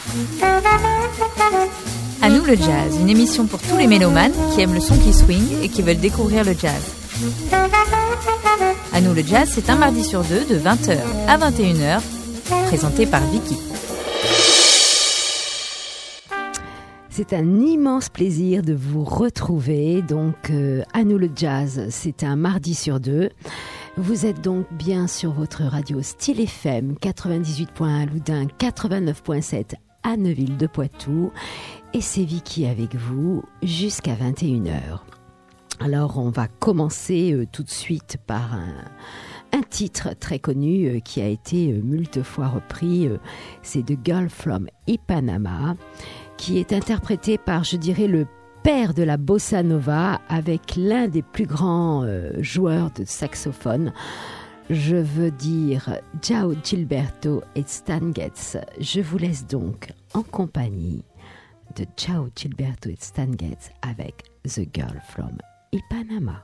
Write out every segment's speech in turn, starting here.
À nous le jazz, une émission pour tous les mélomanes qui aiment le son qui swing et qui veulent découvrir le jazz. À nous le jazz, c'est un mardi sur deux de 20h à 21h, présenté par Vicky. C'est un immense plaisir de vous retrouver. Donc, à nous le jazz, c'est un mardi sur deux. Vous êtes donc bien sur votre radio Style FM 98.1 à Loudun, 89.7 à Neuville de Poitou. Et c'est Vicky avec vous jusqu'à 21h. Alors, on va commencer tout de suite par un titre très connu qui a été moult fois repris. C'est The Girl from Ipanema, qui est interprété par, je dirais, le père de la bossa nova avec l'un des plus grands joueurs de saxophone. Je veux dire João Gilberto et Stan Getz. Je vous laisse donc en compagnie de João Gilberto et Stan Getz avec The Girl from Ipanema.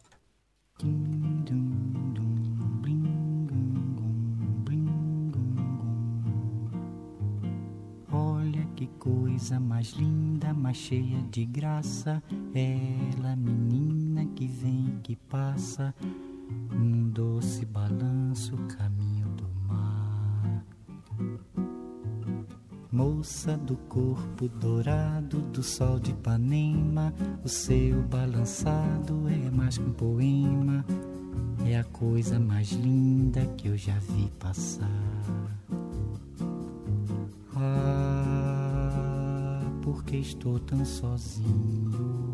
Olha que coisa mais linda, mais cheia de graça. Ela, menina que vem, que passa, num doce balanço, caminho do mar. Moça do corpo dourado do sol de Ipanema, o seu balançado é mais que um poema. É a coisa mais linda que eu já vi passar. Ah, porque estou tão sozinho.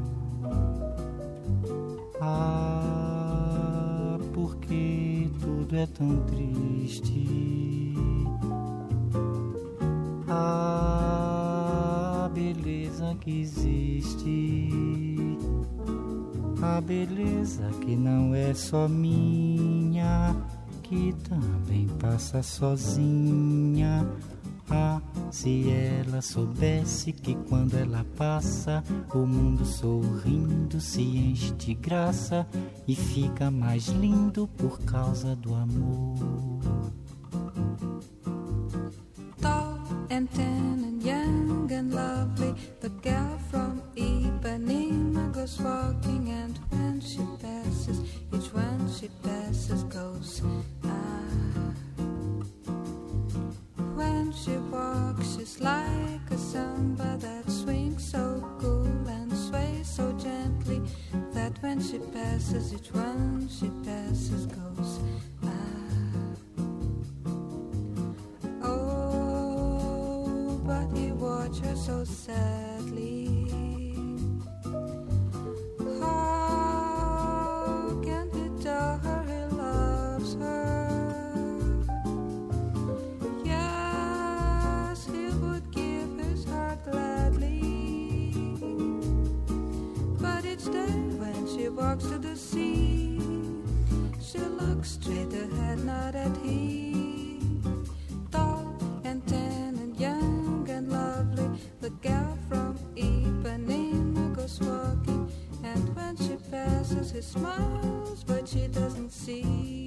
Ah, porque tudo é tão triste. A beleza que existe, a beleza que não é só minha, que também passa sozinha. Ah, se ela soubesse que quando ela passa, o mundo sorrindo se enche de graça e fica mais lindo por causa do amor. And tan and young and lovely, the girl from Ipanema goes walking, and when she passes, each one she passes goes ah. When she walks, she's like a samba that swings so cool and sways so gently, that when she passes, each one she passes goes ah. Watch her so sadly. How can he tell her he loves her? Yes, he would give his heart gladly. But each day when she walks to the sea, she looks straight ahead, not at him. Tall and tan and young and lovely, the girl from Ipanema goes walking, and when she passes, he smiles, but she doesn't see.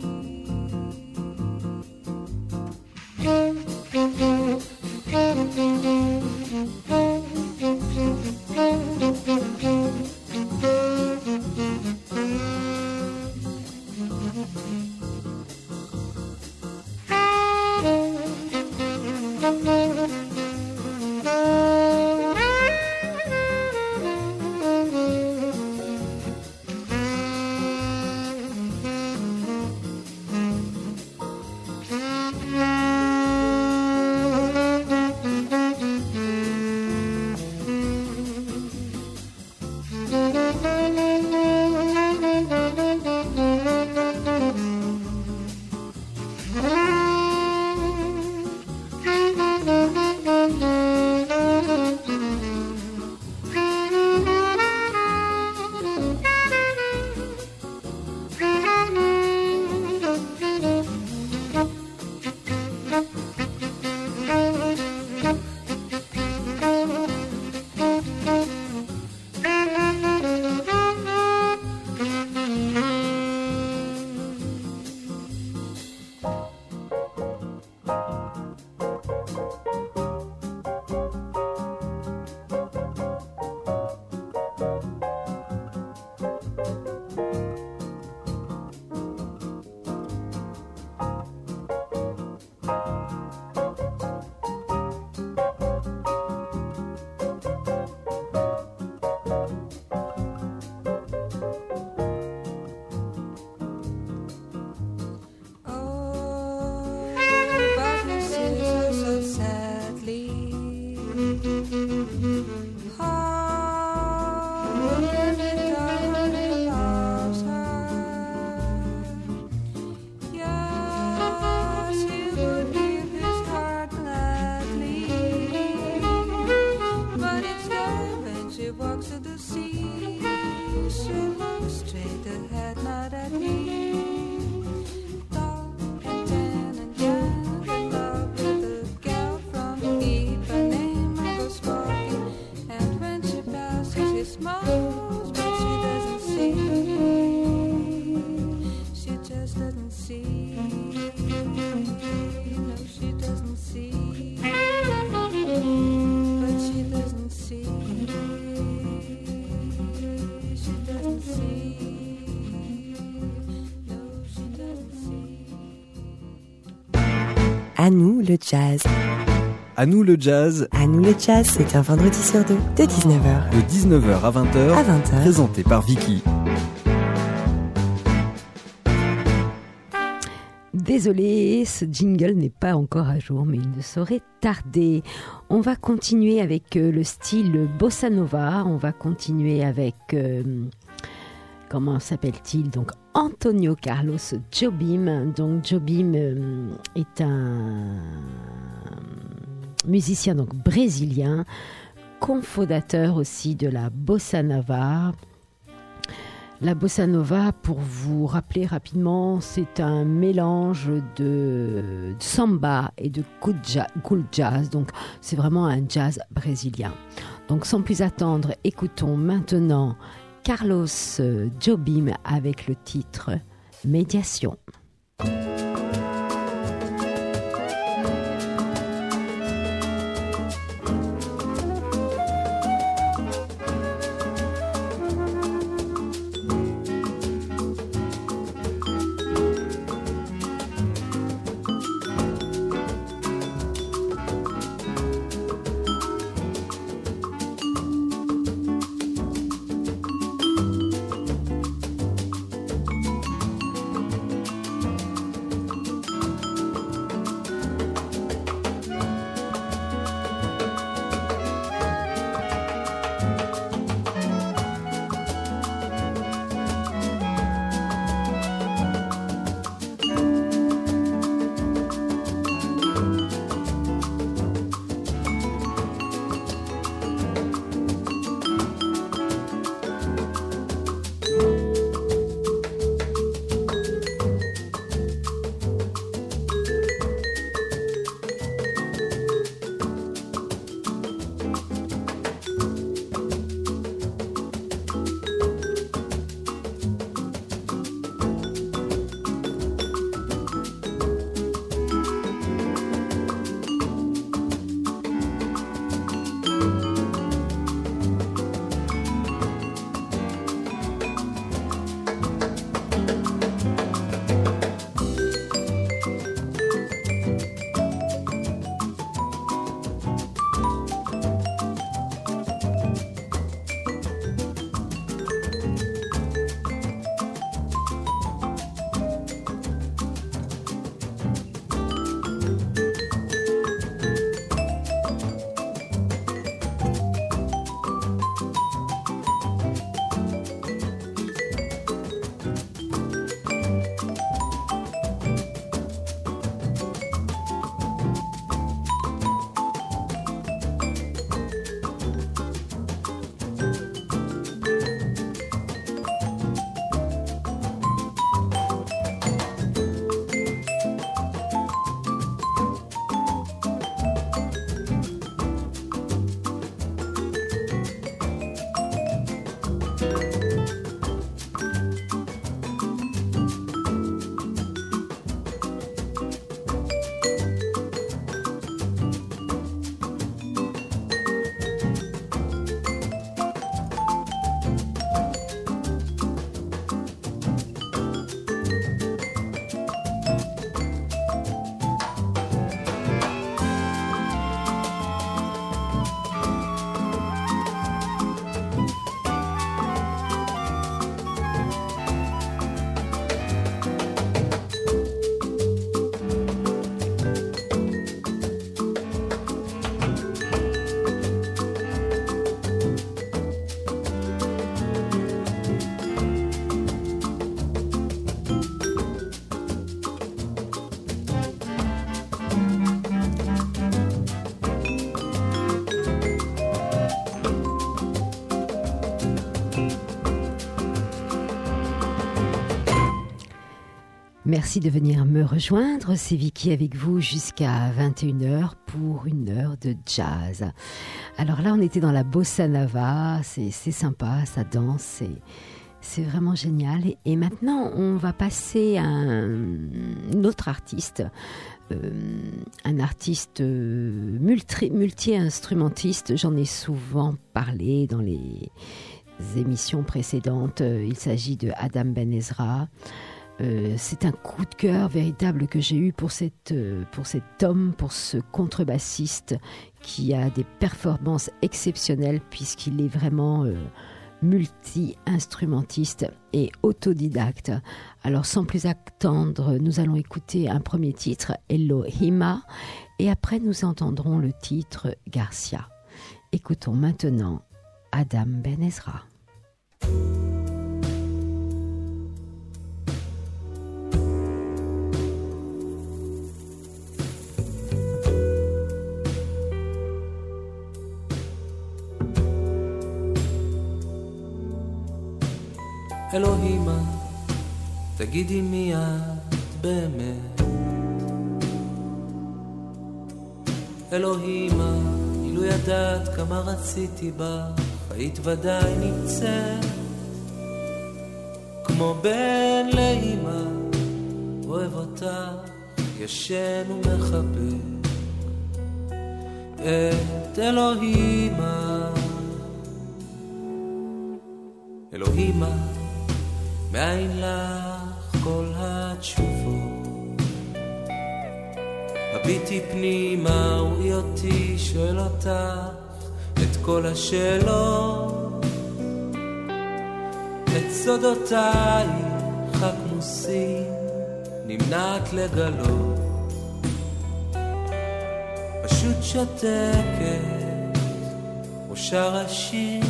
le jazz. À nous le jazz. À nous le jazz, c'est un vendredi sur deux, de 19h. De 19h à 20h. À 20h. Présenté par Vicky. Désolé, ce jingle n'est pas encore à jour, mais il ne saurait tarder. On va continuer avec le style bossa nova. On va continuer avec... comment s'appelle-t-il ? Donc, Antonio Carlos Jobim. Donc, Jobim est un musicien donc brésilien, cofondateur aussi de la bossa nova. La bossa nova, pour vous rappeler rapidement, c'est un mélange de samba et de cool jazz. Donc, c'est vraiment un jazz brésilien. Donc, sans plus attendre, écoutons maintenant Carlos Jobim avec le titre Médiation. Merci de venir me rejoindre. C'est Vicky avec vous jusqu'à 21h pour une heure de jazz. Alors là, on était dans la bossa nova. C'est sympa, ça danse. C'est vraiment génial. Et maintenant, on va passer à un autre artiste. Un artiste multi-instrumentiste. J'en ai souvent parlé dans les émissions précédentes. Il s'agit de Adam Ben Ezra. C'est un coup de cœur véritable que j'ai eu pour cet homme, pour ce contrebassiste qui a des performances exceptionnelles puisqu'il est vraiment multi-instrumentiste et autodidacte. Alors sans plus attendre, nous allons écouter un premier titre, Elohima, et après nous entendrons le titre Garcia. Écoutons maintenant Adam Ben Ezra. אלוהימה, תגידי מי את באמת. אלוהימה, אילו ידעת כמה רציתי בך, היית ודאי נמצאת כמו בן לאמא, אוהב אותך, ישן ומחבק את אלוהימה. אלוהימה, מאין לך כל התשובות, הביטי פנימה וראי אותי שואל אותך את כל השאלות, את סודותייך הכמוסים נמנעת לגלות, פשוט שתקת או שר השיר.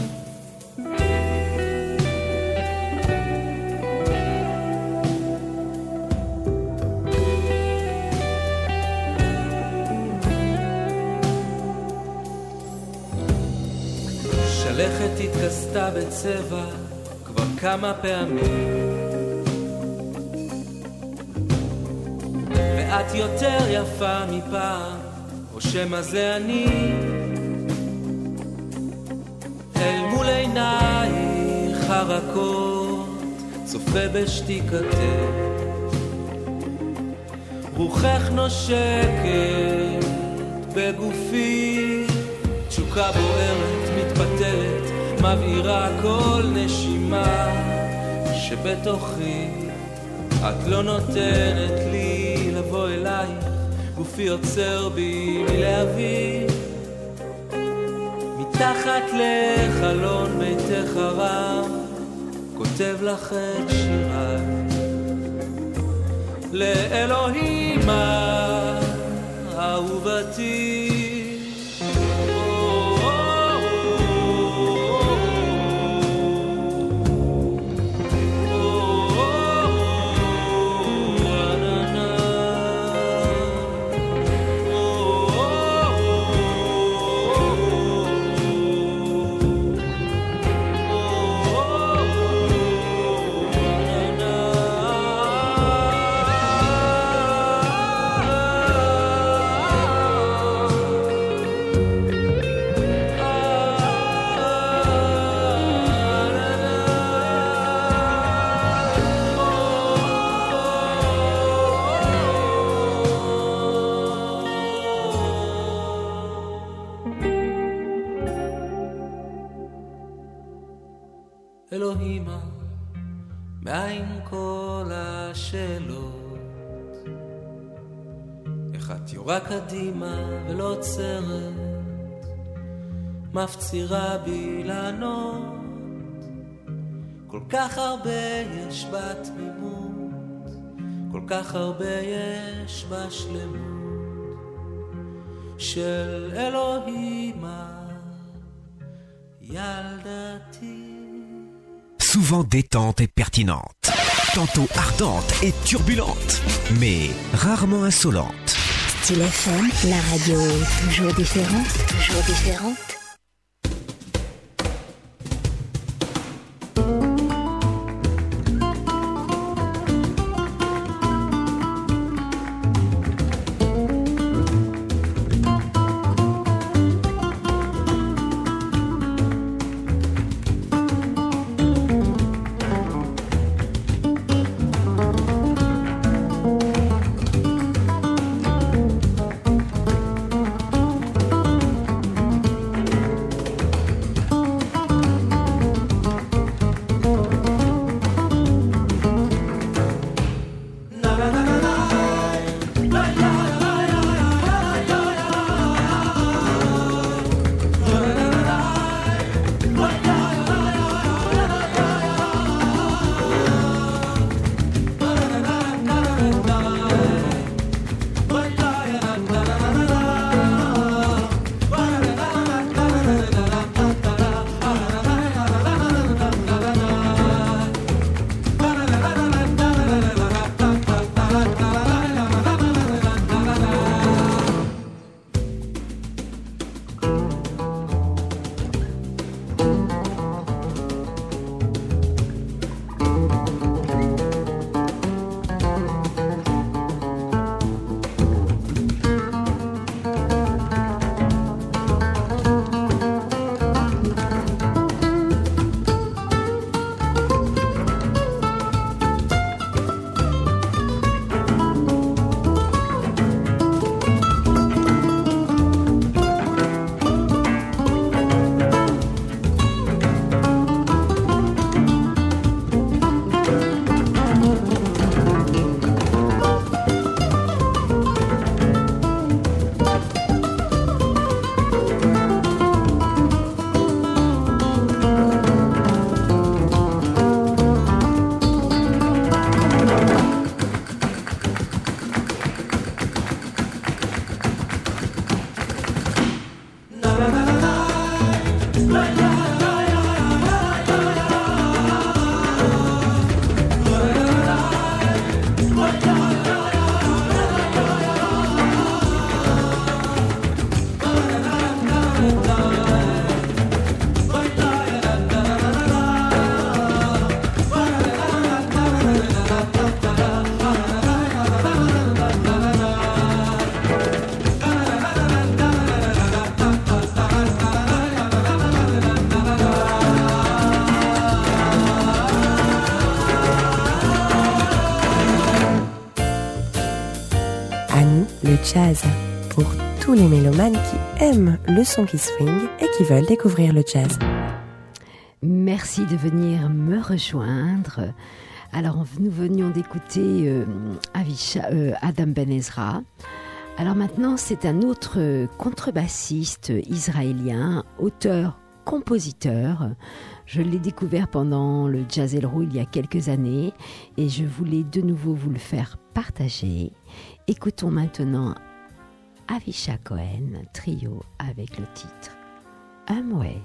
שלכת התכסתה בצבע כבר כמה פעמים, ואת יותר יפה מפעם, או שמה זה אני, אל מול עינייך הרכות צופה בשתיקתך, רוחך נושקת בגופי, תשוקה בוערת מתפתלת, מבעירה כל נשימה שבתוכי, את לא נותנת לי לבוא אלייך, גופי עוצר בי מלהביא, מתחת לחלון ביתך הרם כותב לך את שיריי, לאלוהימה אהובתי. אלוהימה, מאין כל השאלות, איך את יורה קדימה ולא עוצרת, מפצירה בי לענות, כל כך הרבה יש בתמימות, כל כך הרבה יש בשלמות של אלוהימה, ילדתי. Souvent détente et pertinente, tantôt ardente et turbulente, mais rarement insolente. Style FM, la radio toujours différente, toujours différente. Jazz, pour tous les mélomanes qui aiment le son qui swing et qui veulent découvrir le jazz. Merci de venir me rejoindre. Alors, nous venions d'écouter Adam Ben Ezra. Alors maintenant, c'est un autre contrebassiste israélien, auteur, compositeur. Je l'ai découvert pendant le Jazz Elro il y a quelques années et je voulais de nouveau vous le faire partager. Écoutons maintenant Avisha Cohen, trio avec le titre Amway.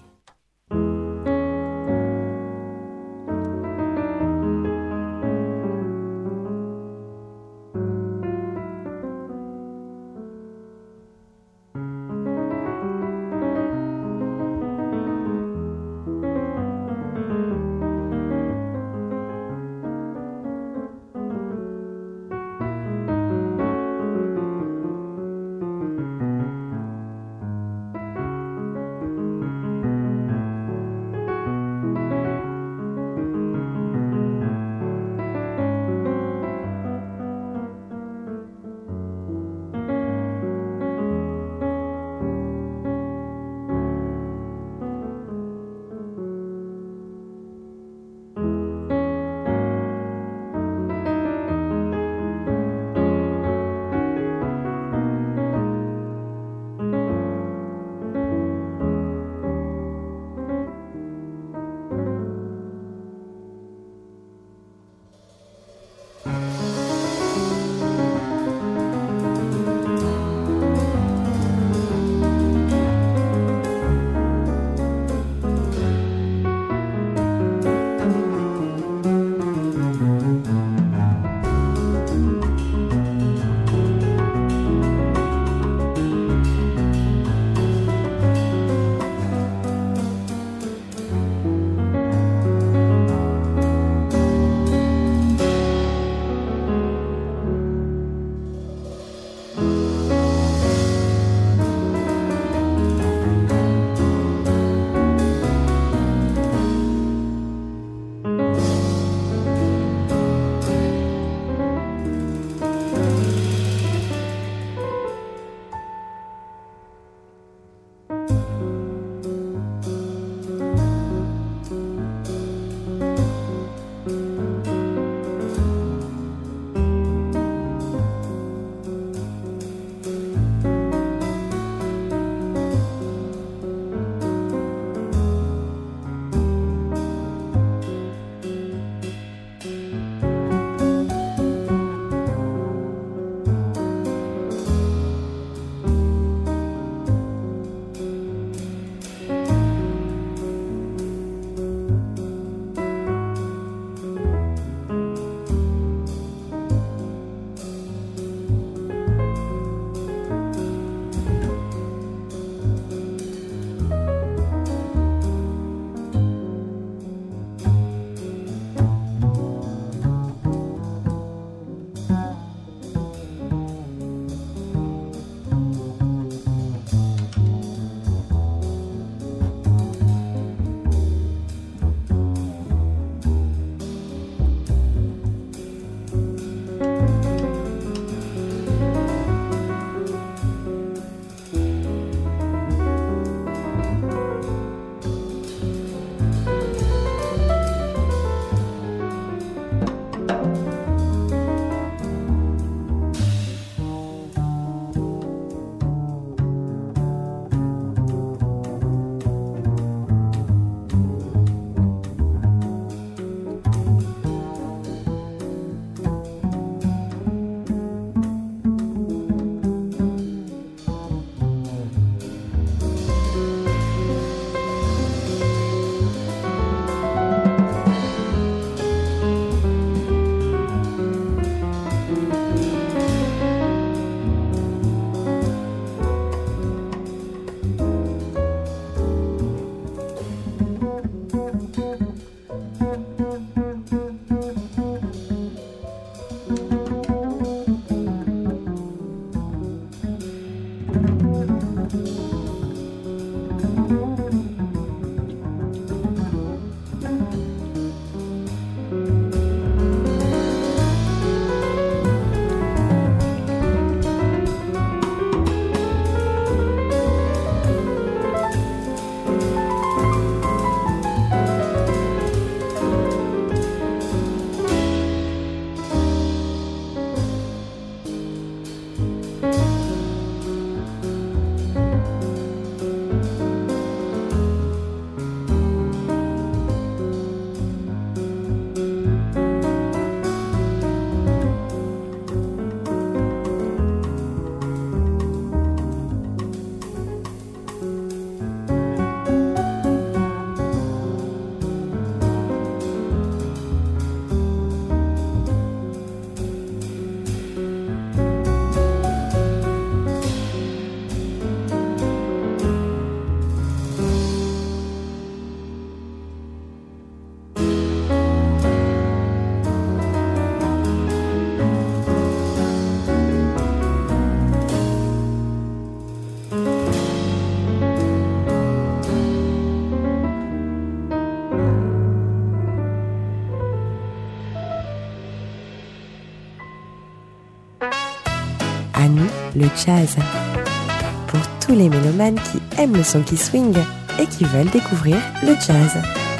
le jazz. Pour tous les mélomanes qui aiment le son qui swing et qui veulent découvrir le jazz.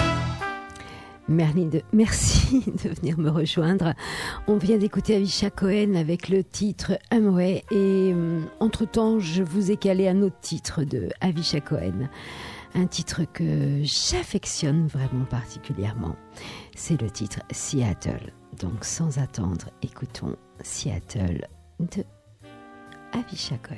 Merci de venir me rejoindre. On vient d'écouter Avisha Cohen avec le titre Amway et entre-temps, je vous ai calé un autre titre de Avisha Cohen. Un titre que j'affectionne vraiment particulièrement. C'est le titre Seattle. Donc sans attendre, écoutons Seattle de Avisha Cohen.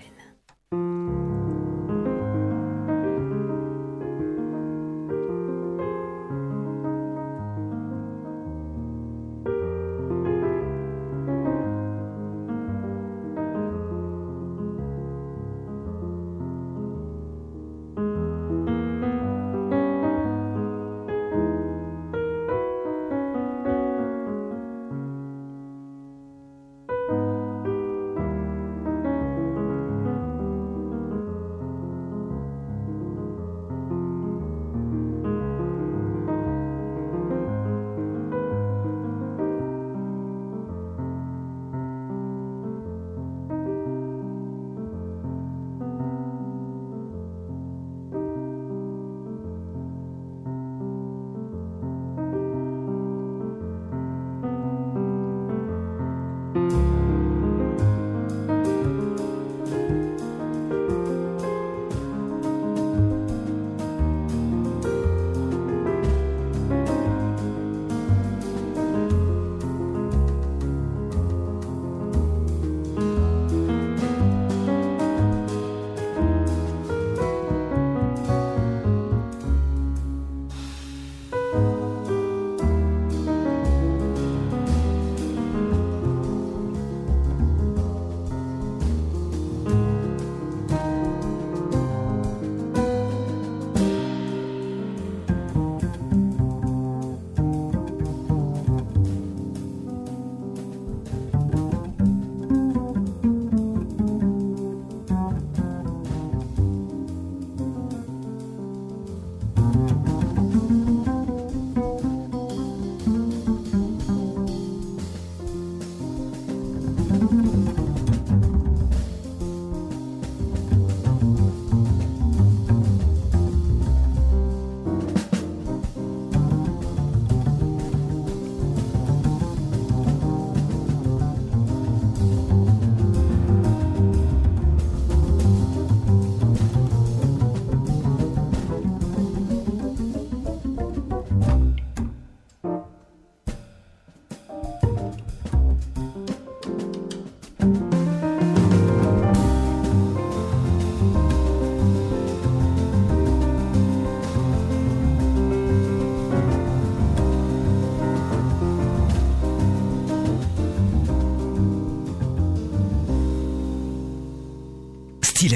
Style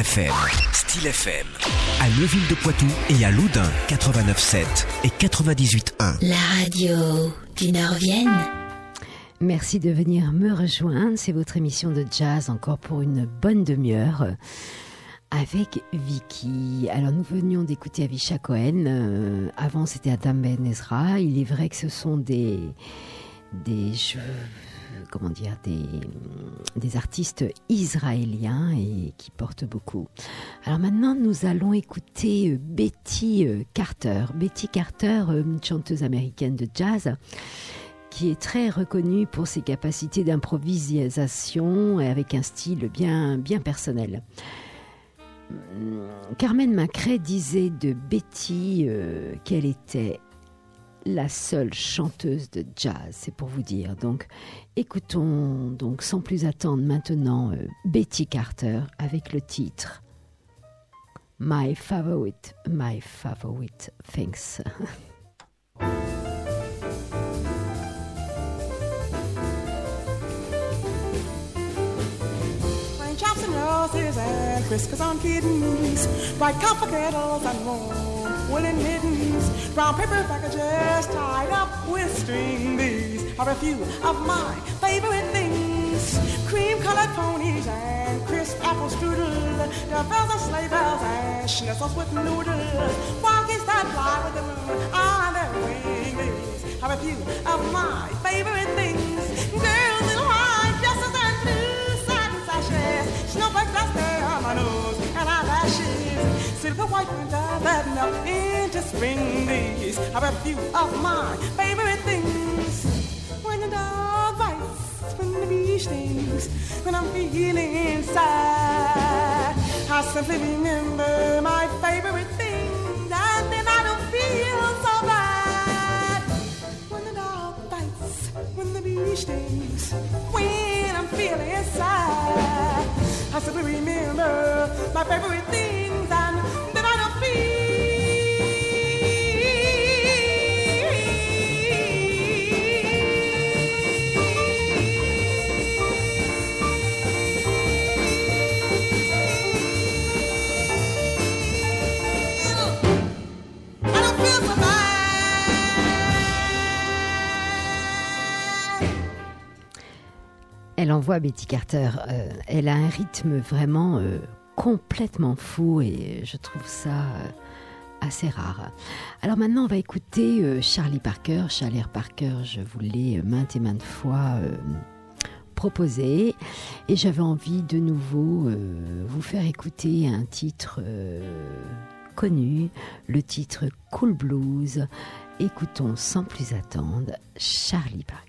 FM. À Neuville-de-Poitou et à Loudun, 89.7 et 98.1. La radio du Nord-Vienne. Merci de venir me rejoindre. C'est votre émission de jazz encore pour une bonne demi-heure avec Vicky. Alors nous venions d'écouter Avisha Cohen. Avant c'était Adam Ben Ezra. Il est vrai que ce sont des artistes israéliens et qui portent beaucoup. Alors maintenant, nous allons écouter Betty Carter. Betty Carter, une chanteuse américaine de jazz qui est très reconnue pour ses capacités d'improvisation et avec un style bien personnel. Carmen McRae disait de Betty qu'elle était la seule chanteuse de jazz, c'est pour vous dire. Donc, écoutons donc sans plus attendre maintenant Betty Carter avec le titre My Favorite Things. Plain chops and roses and whiskers on kittens, bright copper kettles and warm woolen mittens, brown paper packages tied up with string. These are a few of my favorite things. Cream-colored ponies and crisp apple strudel, the bells and sleigh bells and schnitzels with noodles, monkeys that fly with the moon on their wing. These are a few of my favorite things. Girls in white dresses and blue satin sashes, snowflakes white winter that melt into spring breeze are a few of my favorite things. When the dog bites, when the bee stings, when I'm feeling inside, I simply remember my favorite things, and then I don't feel so bad. When the dog bites, when the bee stings, when I'm feeling inside, I simply remember my favorite things, and then I don't feel. Elle envoie Betty Carter. Elle a un rythme vraiment complètement fou et je trouve ça assez rare. Alors maintenant, on va écouter Charlie Parker. Charlie Parker, je vous l'ai maintes et maintes fois proposé et j'avais envie de nouveau vous faire écouter un titre connu, le titre Cool Blues. Écoutons sans plus attendre Charlie Parker.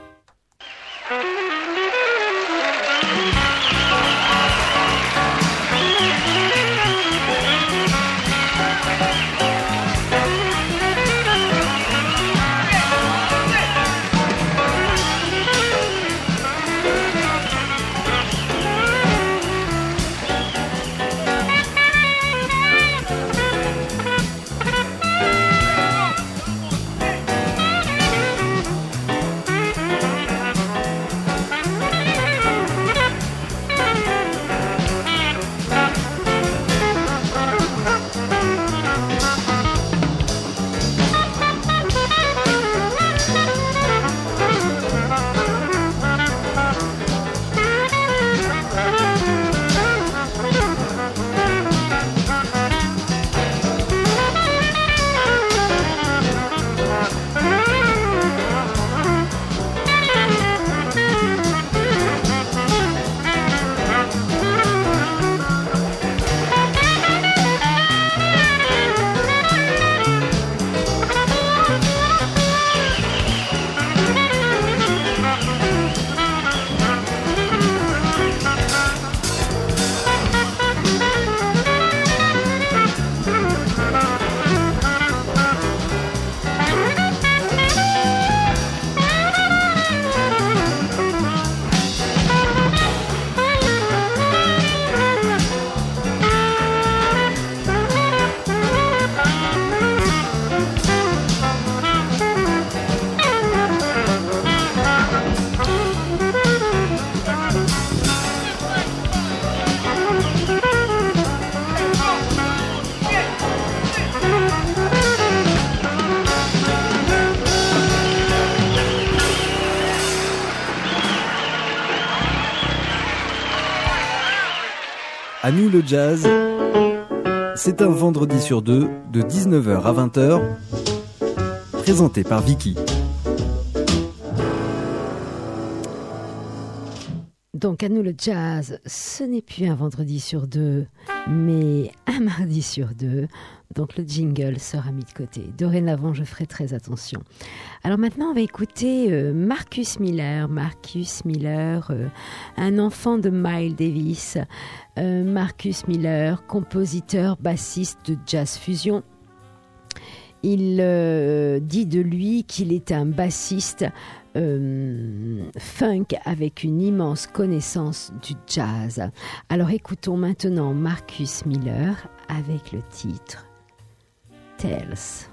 À nous le jazz, c'est un vendredi sur deux de 19h à 20h, présenté par Vicky. Donc à nous le jazz, ce n'est plus un vendredi sur deux, mais un mardi sur deux. Donc le jingle sera mis de côté. Dorénavant, je ferai très attention. Alors maintenant, on va écouter Marcus Miller. Marcus Miller, un enfant de Miles Davis. Marcus Miller, compositeur, bassiste de jazz fusion. Il dit de lui qu'il est un bassiste funk avec une immense connaissance du jazz. Alors écoutons maintenant Marcus Miller avec le titre Tales.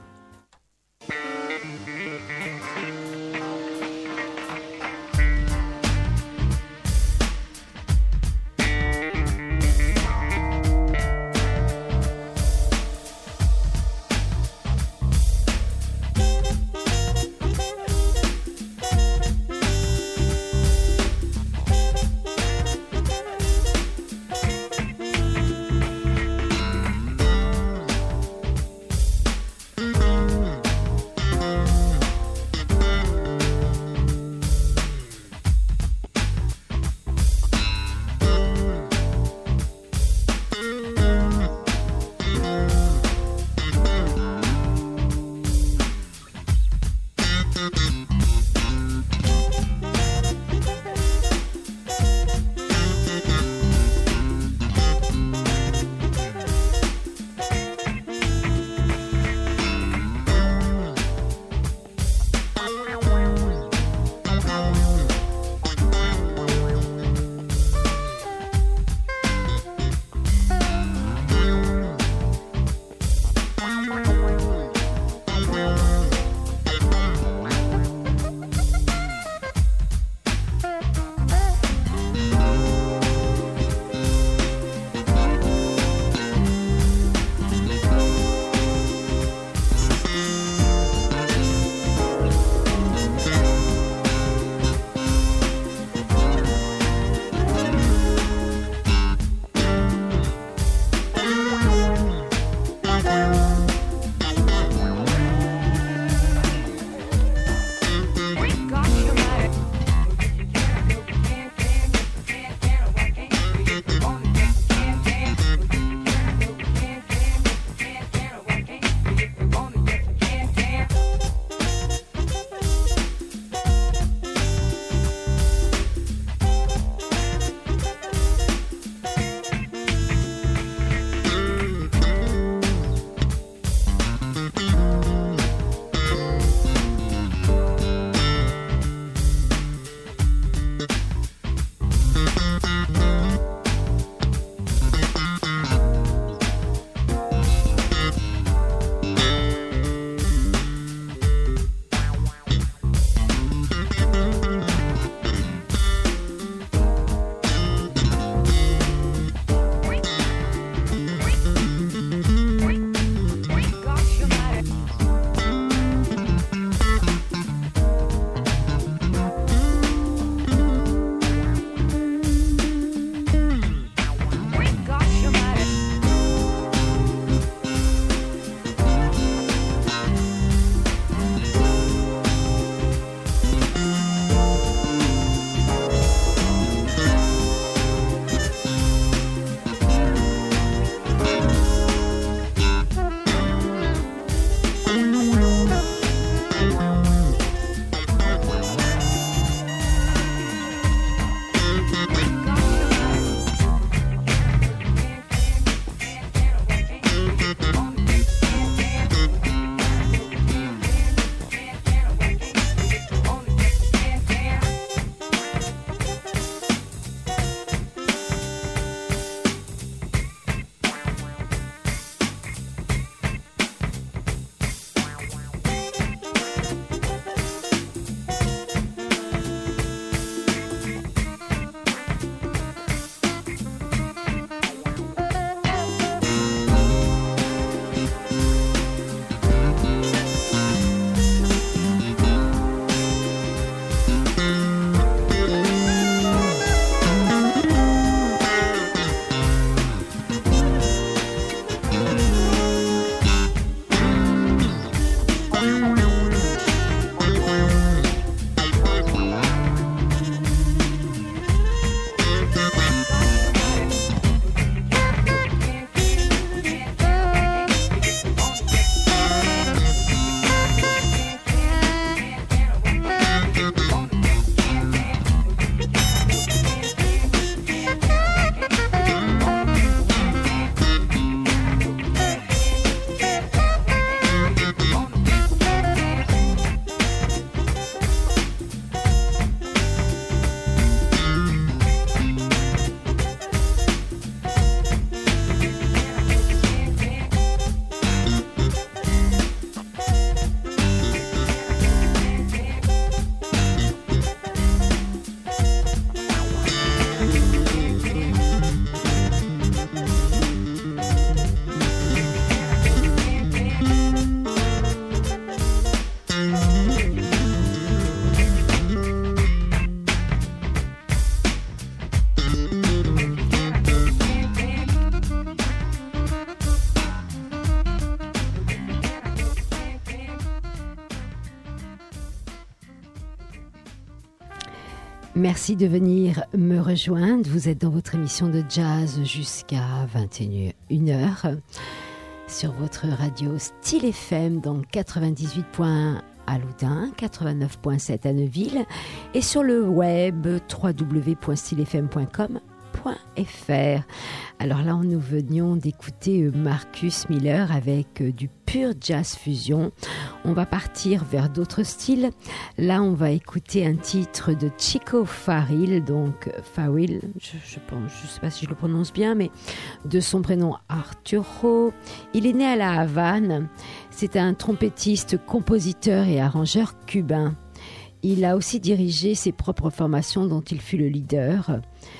Merci de venir me rejoindre. Vous êtes dans votre émission de jazz jusqu'à 21h sur votre radio Style FM, donc 98.1 à Loudun, 89.7 à Neuville et sur le web www.stylefm.com.fr. Alors là, nous venions d'écouter Marcus Miller avec du pur jazz fusion. On va partir vers d'autres styles. Là, on va écouter un titre de Chico Farrell, donc Farrell, je sais pas si je le prononce bien, mais de son prénom Arturo. Il est né à La Havane. C'est un trompettiste, compositeur et arrangeur cubain. Il a aussi dirigé ses propres formations dont il fut le leader.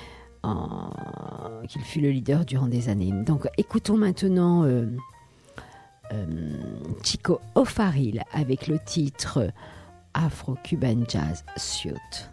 Durant des années. Donc écoutons maintenant Chico O'Farrill avec le titre Afro-Cuban Jazz Suite.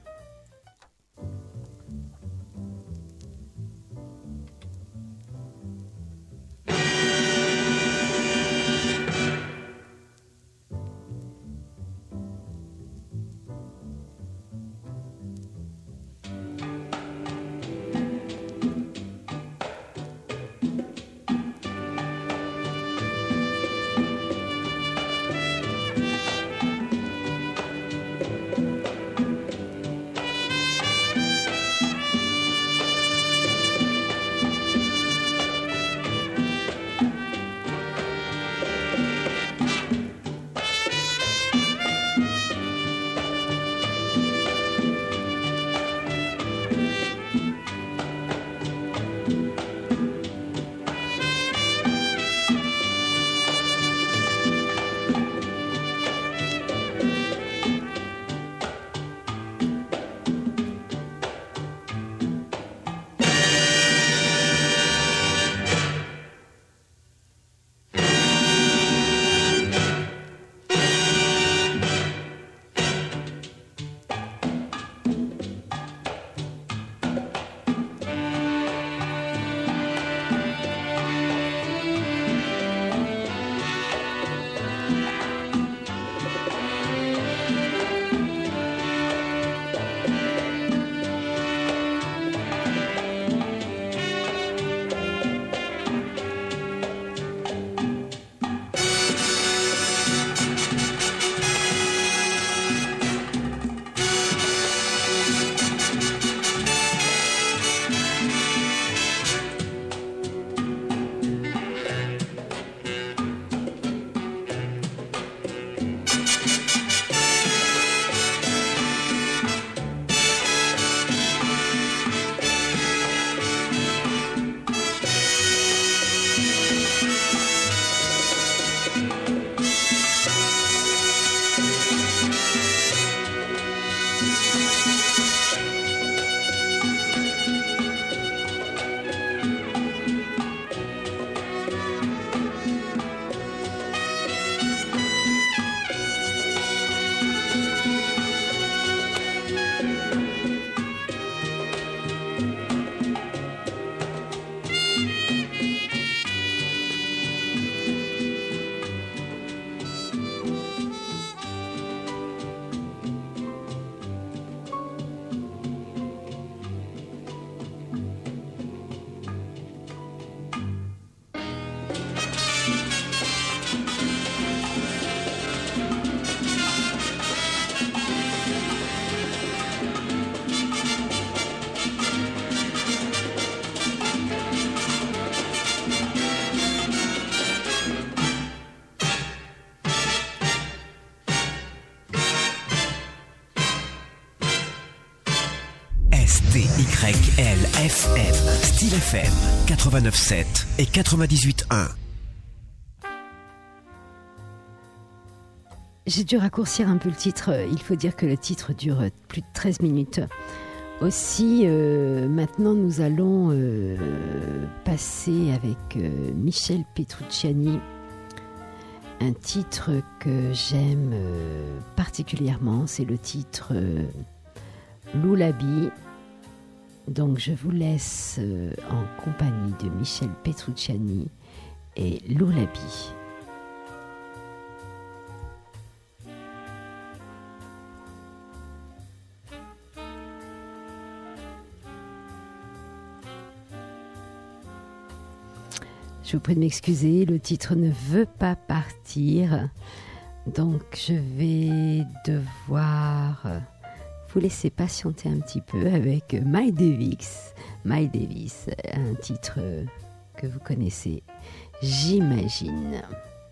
STYLFM, Style FM, 89.7 et 98.1. J'ai dû raccourcir un peu le titre. Il faut dire que le titre dure plus de 13 minutes. Aussi, maintenant, nous allons passer avec Michel Petrucciani, un titre que j'aime particulièrement. C'est le titre Lullaby. Donc, je vous laisse en compagnie de Michel Petrucciani et Lullaby. Je vous prie de m'excuser, le titre ne veut pas partir. Donc je vais devoir vous laisser patienter un petit peu avec Miles Davis. Miles Davis, un titre que vous connaissez, j'imagine.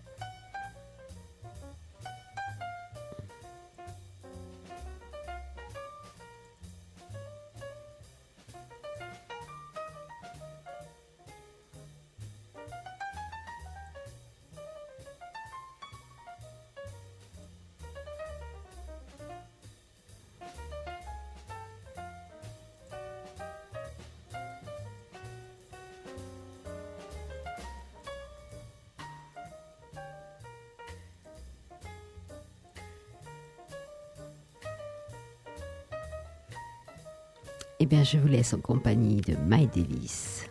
Eh bien, je vous laisse en compagnie de Miles Davis.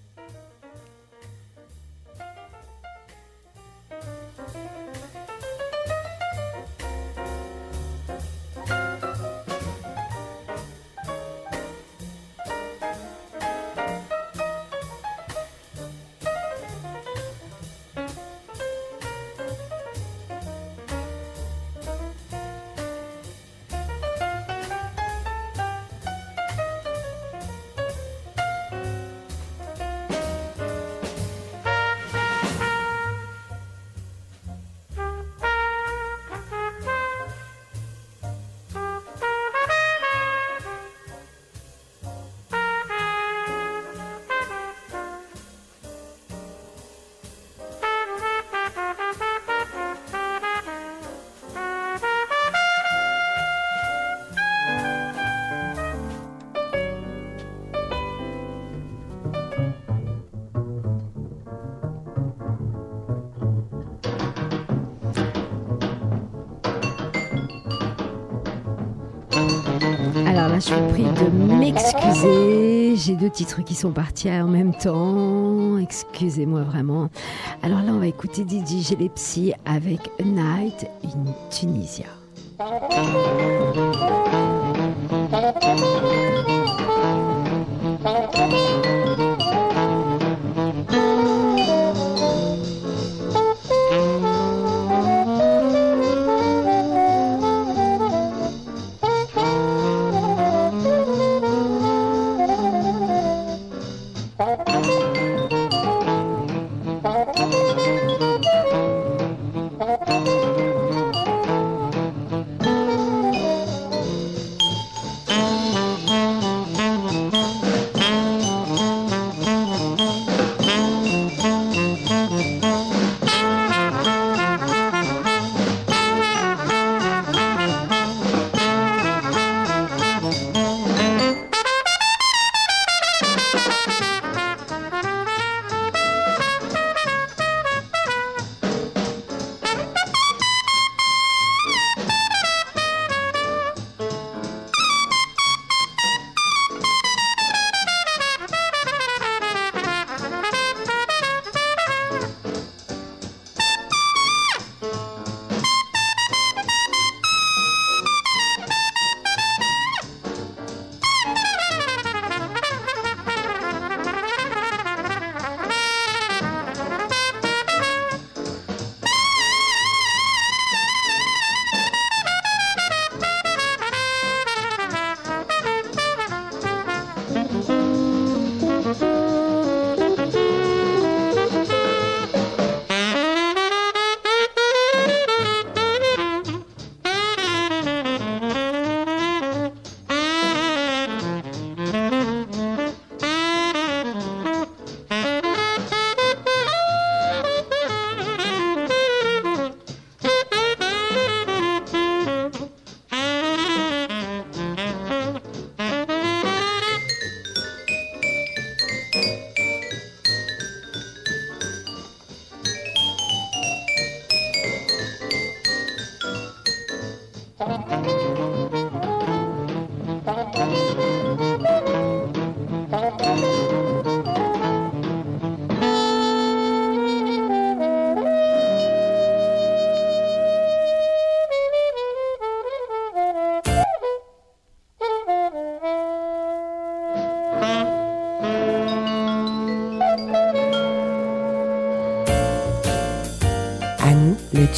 Alors là, je suis prie de m'excuser. J'ai 2 titres qui sont partis en même temps. Excusez-moi vraiment. Alors là, on va écouter DJ Gillespie avec A Night in Tunisia.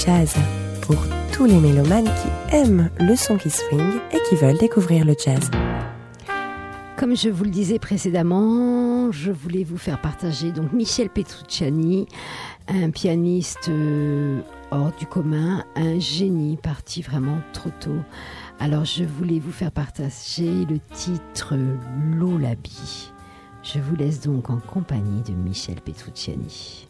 jazz, pour tous les mélomanes qui aiment le son qui swing et qui veulent découvrir le jazz. Comme je vous le disais précédemment, je voulais vous faire partager donc Michel Petrucciani, un pianiste hors du commun, un génie parti vraiment trop tôt. Alors je voulais vous faire partager le titre Lullaby. Je vous laisse donc en compagnie de Michel Petrucciani.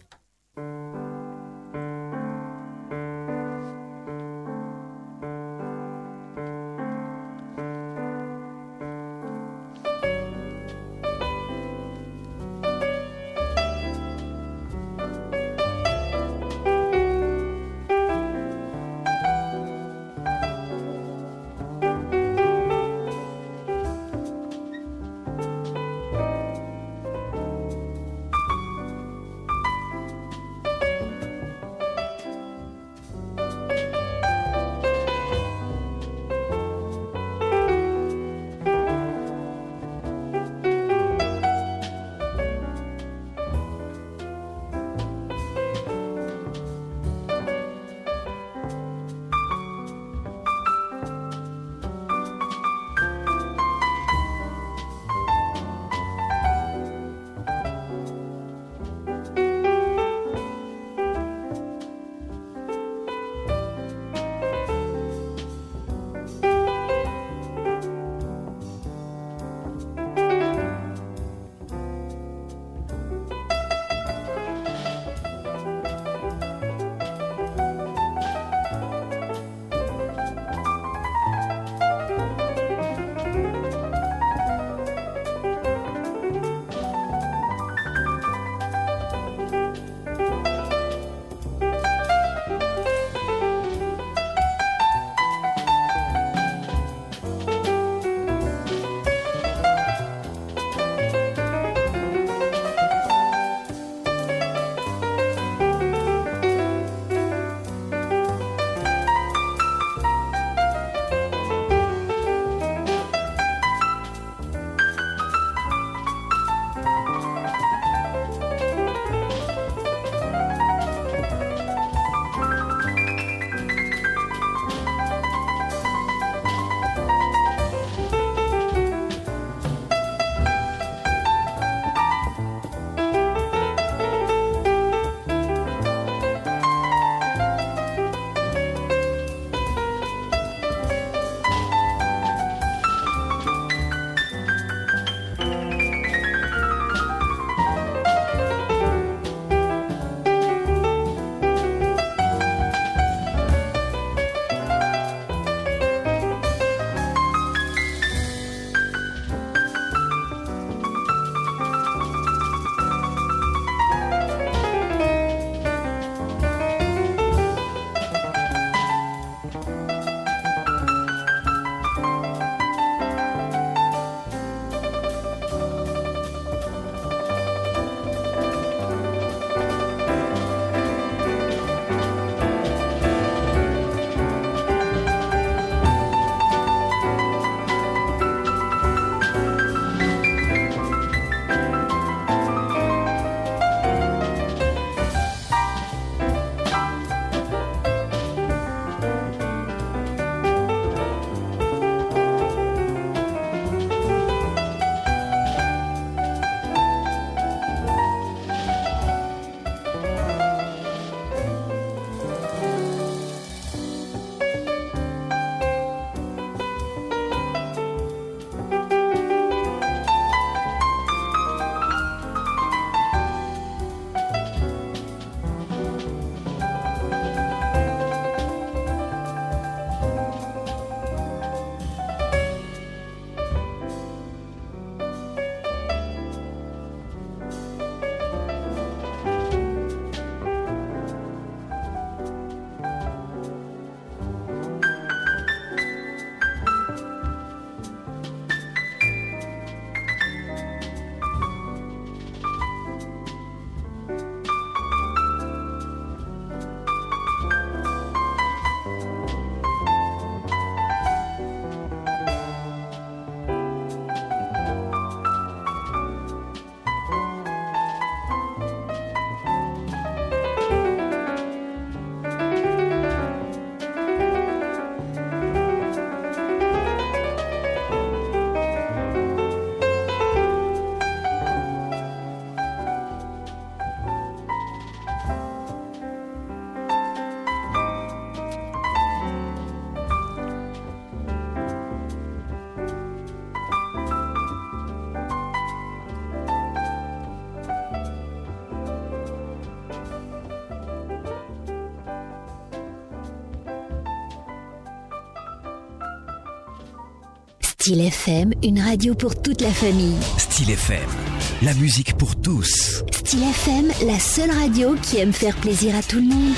Style FM, une radio pour toute la famille. Style FM, la musique pour tous. Style FM, la seule radio qui aime faire plaisir à tout le monde.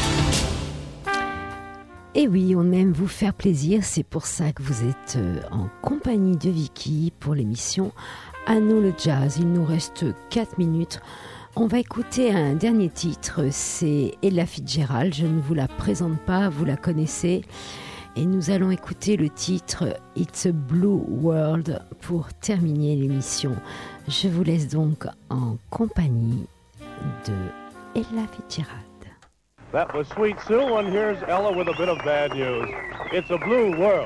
Et oui, on aime vous faire plaisir, c'est pour ça que vous êtes en compagnie de Vicky pour l'émission À nous le jazz. Il nous reste 4 minutes. On va écouter un dernier titre, c'est Ella Fitzgerald. Je ne vous la présente pas, vous la connaissez. Et nous allons écouter le titre It's a Blue World pour terminer l'émission. Je vous laisse donc en compagnie de Ella Fitzgerald. That was Sweet Sue, and here's Ella with a bit of bad news. It's a blue world.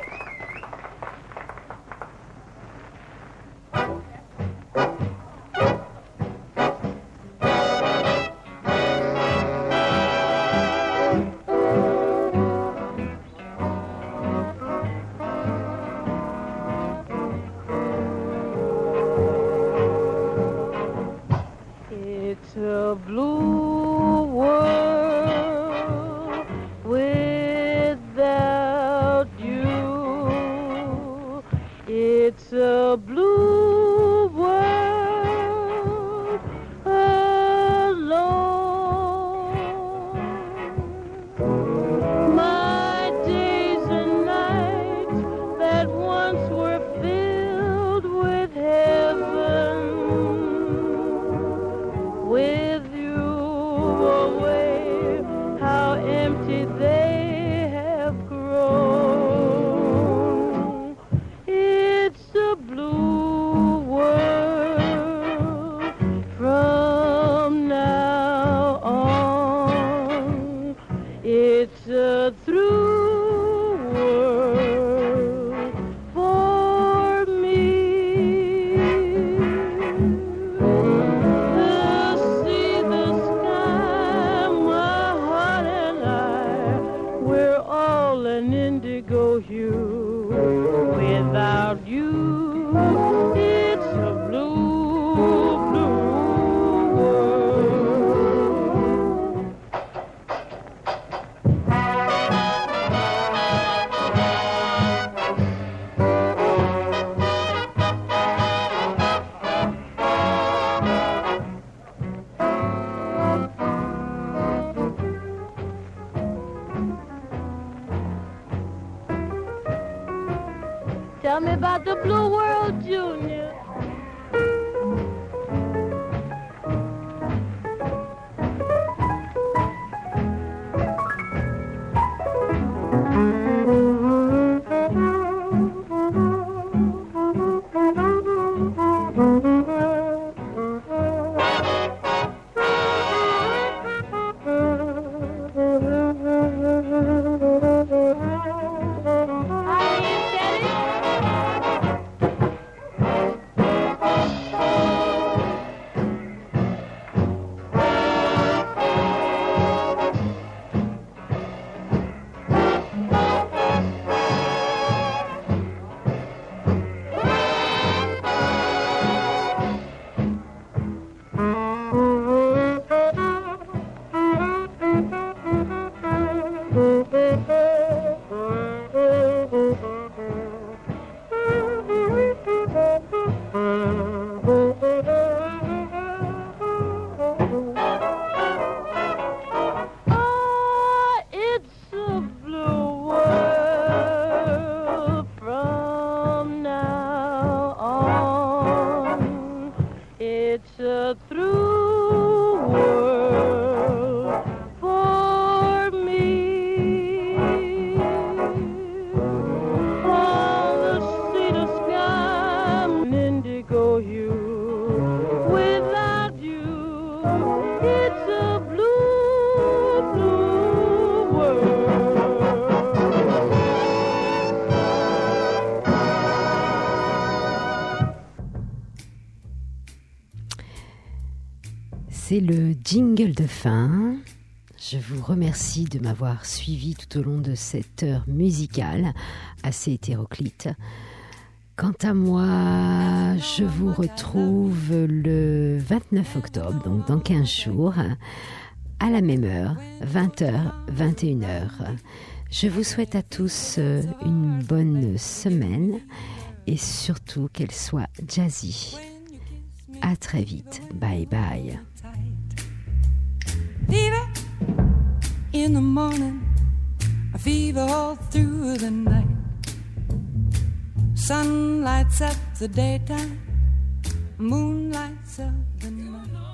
It's a blue world without you. It's a blue world alone. My days and nights that once were filled with heaven, with you away, how empty they have grown. It's a blue world from now on. It's a through world for me. The sea, the sky, my heart and I, we're all an indigo hue. Without you, it's a blue, blue world. Tell me about the blue world, Junior. It's a blue world from now on. It's a through world for me. All the sea to sky, an indigo hue. Without you, it's a blue, blue world. C'est le jingle de fin. Je vous remercie de m'avoir suivi tout au long de cette heure musicale assez hétéroclite. Quant à moi, je vous retrouve le 29 octobre, donc dans 15 jours, à la même heure, 20h, 21h. Je vous souhaite à tous une bonne semaine et surtout qu'elle soit jazzy. À très vite. Bye bye. Fever in the morning, a fever all through the night. Sun lights up the daytime, moon lights up the night.